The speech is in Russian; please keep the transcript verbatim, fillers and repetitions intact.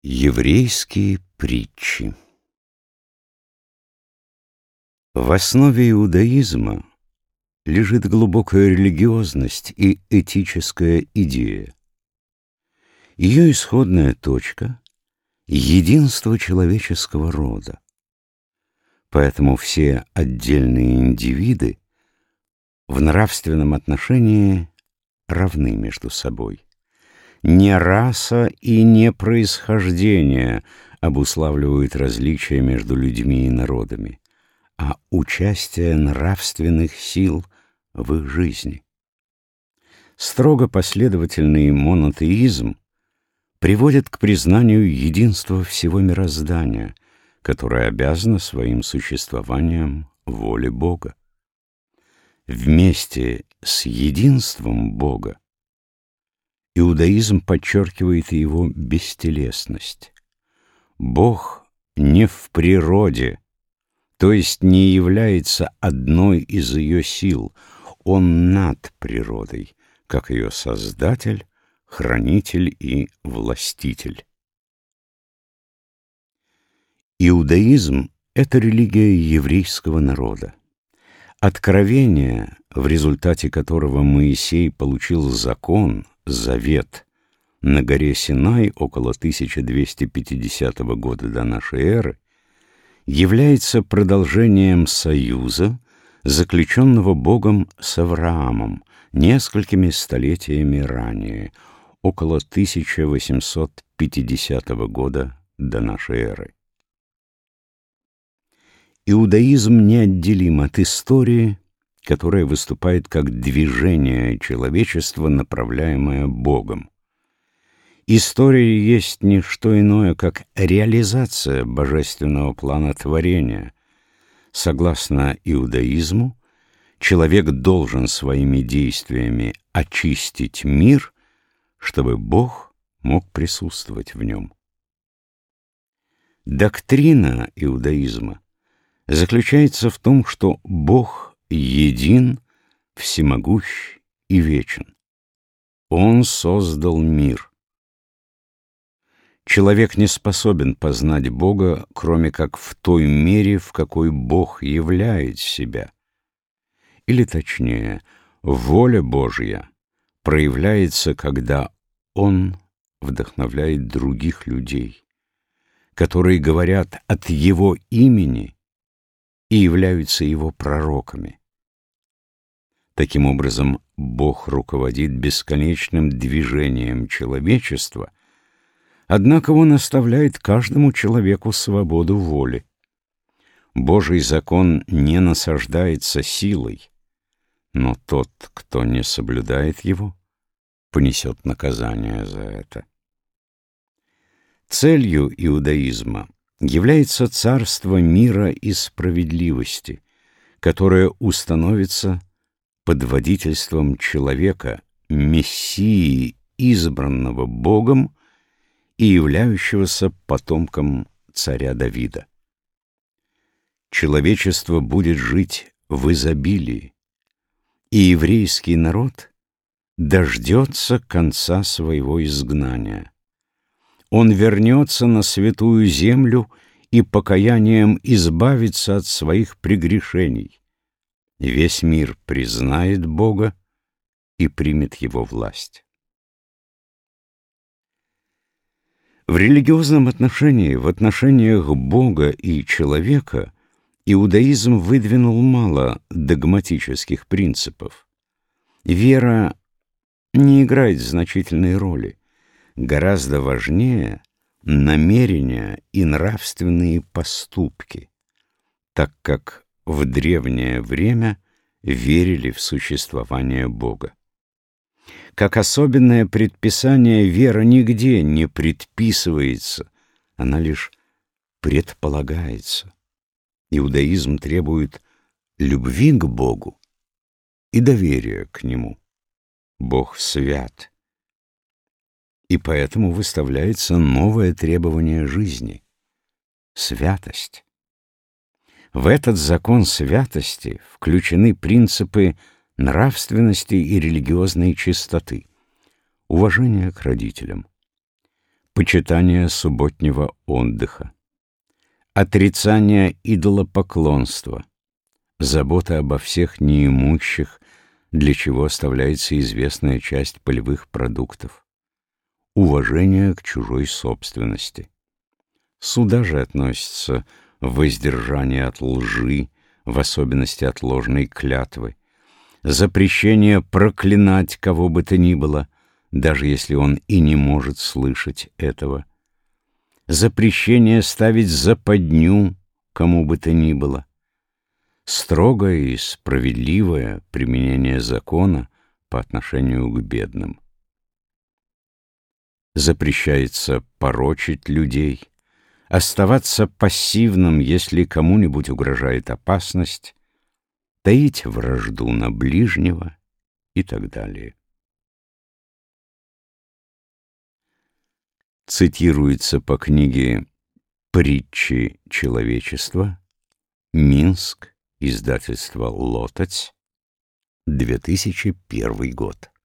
Еврейские притчи. В основе иудаизма лежит глубокая религиозность и этическая идея. Ее исходная точка — единство человеческого рода. Поэтому все отдельные индивиды в нравственном отношении равны между собой. Не раса и не происхождение обуславливают различия между людьми и народами, а участие нравственных сил в их жизни. Строго последовательный монотеизм приводит к признанию единства всего мироздания, которое обязано своим существованием воле Бога. Вместе с единством Бога иудаизм подчеркивает и его бестелесность. Бог не в природе, то есть не является одной из ее сил, Он над природой, как ее создатель, хранитель и властитель. Иудаизм — это религия еврейского народа. Откровение, в результате которого Моисей получил закон, завет, на горе Синай около тысяча двести пятидесятого года до нашей эры, является продолжением союза, заключенного Богом с Авраамом несколькими столетиями ранее, около тысяча восемьсот пятидесятого года до нашей эры. Иудаизм неотделим от истории, которая выступает как движение человечества, направляемое Богом. История есть не что иное, как реализация божественного плана творения. Согласно иудаизму, человек должен своими действиями очистить мир, чтобы Бог мог присутствовать в нем. Доктрина иудаизма заключается в том, что Бог един, всемогущ и вечен. Он создал мир. Человек не способен познать Бога, кроме как в той мере, в какой Бог являет себя. Или точнее, воля Божья проявляется, когда Он вдохновляет других людей, которые говорят от Его имени и являются Его пророками. Таким образом, Бог руководит бесконечным движением человечества, однако Он оставляет каждому человеку свободу воли. Божий закон не насаждается силой, но тот, кто не соблюдает его, понесет наказание за это. Целью иудаизма является царство мира и справедливости, которое установится под водительством человека, Мессии, избранного Богом и являющегося потомком царя Давида. Человечество будет жить в изобилии, и еврейский народ дождется конца своего изгнания. Он вернется на святую землю и покаянием избавится от своих прегрешений. Весь мир признает Бога и примет Его власть. В религиозном отношении, в отношениях Бога и человека, иудаизм выдвинул мало догматических принципов. Вера не играет значительной роли. Гораздо важнее намерения и нравственные поступки, так как в древнее время верили в существование Бога. Как особенное предписание, вера нигде не предписывается, она лишь предполагается. Иудаизм требует любви к Богу и доверия к Нему. Бог свят, и поэтому выставляется новое требование жизни — святость. В этот закон святости включены принципы нравственности и религиозной чистоты, уважение к родителям, почитание субботнего отдыха, отрицание идолопоклонства, забота обо всех неимущих, для чего оставляется известная часть полевых продуктов, уважение к чужой собственности. Сюда же относится воздержание от лжи, в особенности от ложной клятвы, запрещение проклинать кого бы то ни было, даже если он и не может слышать этого, запрещение ставить западню кому бы то ни было, строгое и справедливое применение закона по отношению к бедным. Запрещается порочить людей, оставаться пассивным, если кому-нибудь угрожает опасность, таить вражду на ближнего и так далее. Цитируется по книге «Притчи человечества», Минск, издательство «Лототь», две тысячи первый год.